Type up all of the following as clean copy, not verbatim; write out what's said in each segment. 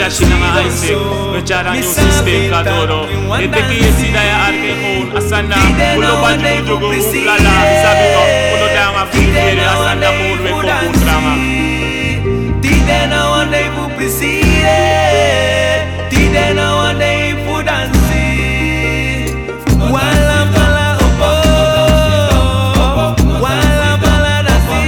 shashi nga Isaac Ngechara new system kadoro Eteki yesida ya arke khon Asana Ulo banju jugo uklala Sabito Ulo danga fikiri Asana kurwe kukundrama Tide na wande puprisire Tide na wande ifudansi Wala pala opo Wala pala dasi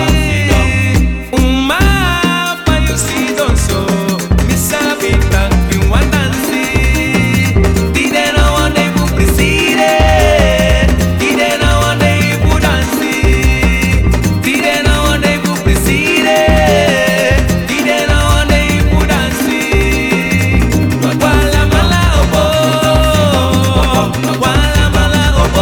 Uma pa yusido so Misabitang piwandansi Tide na wande puprisire Tide na wande ifudansi Tide na wande puprisire Tide na wande ifudansi Wala mala opo Wala mala opo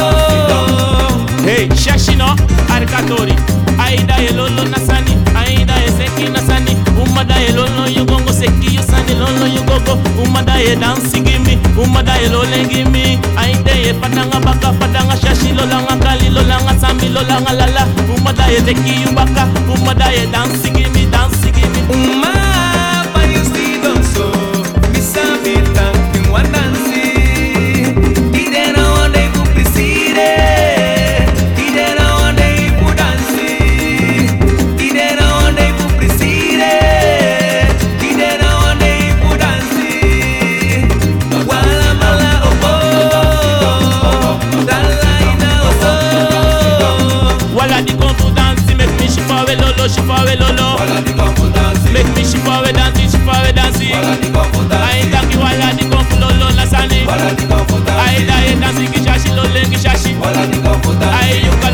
Hey, Shashino, Arkatori Aida elolo nasani, Aida eseki nasani Umada elolo yugongo seki yusani lolo yugogo Umada e dansi gimi, Umada elole gimi Aida e patanga baka, patanga shashi lolanga kali lolanga sami lolanga lala Umada e deki yubaka, Umada e dansi gimi Uma pa yusido so Misabitang piwandansi Tide na wande kuprisire Tide na wande ifudansi Tide na wande kuprisire Tide na wande ifudansi Wala mala opo Dala ina oso Wala di konfu dansi, make me shifawe lolo Make me shifawe dansi Aida ki wala di konfu lolo nasani Aida e dansi ki shashi lole ki shashi Aida